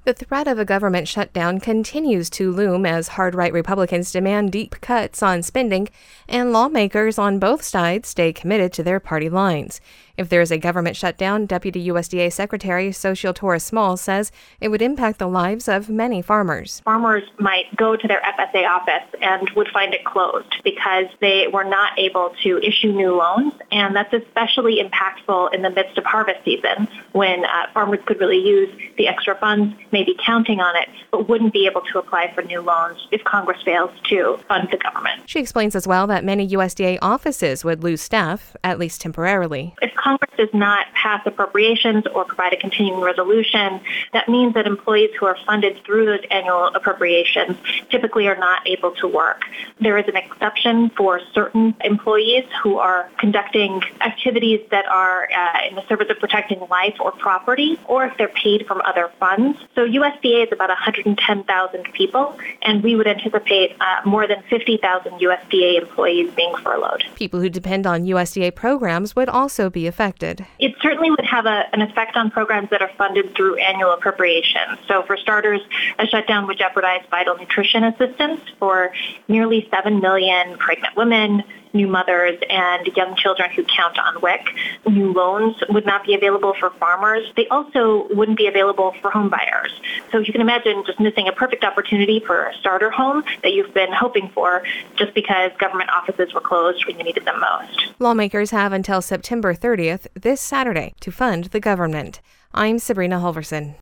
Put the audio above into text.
The threat of a government shutdown continues to loom as hard-right Republicans demand deep cuts on spending, and lawmakers on both sides stay committed to their party lines. If there is a government shutdown, Deputy USDA Secretary Xochitl Torres-Small says it would impact the lives of many farmers. Farmers might go to their FSA office and would find it closed because they were not able to issue new loans, and that's especially impactful in the midst of harvest season when farmers could really use the extra funds, maybe counting on it, but wouldn't be able to apply for new loans if Congress fails to fund the government. She explains as well that many USDA offices would lose staff, at least temporarily. If Congress does not pass appropriations or provide a continuing resolution, that means that employees who are funded through those annual appropriations typically are not able to work. There is an exception for certain employees who are conducting activities that are in the service of protecting life or property, or if they're paid from other funds. So USDA is about 110,000 people, and we would anticipate more than 50,000 USDA employees being furloughed. People who depend on USDA programs would also be affected. It certainly would have an effect on programs that are funded through annual appropriations. So for starters, a shutdown would jeopardize vital nutrition assistance for nearly 7 million pregnant women, new mothers, and young children who count on WIC. New loans would not be available for farmers. They also wouldn't be available for home buyers. So you can imagine just missing a perfect opportunity for a starter home that you've been hoping for just because government offices were closed when you needed them most. Lawmakers have until September 30th, this Saturday, to fund the government. I'm Sabrina Halverson.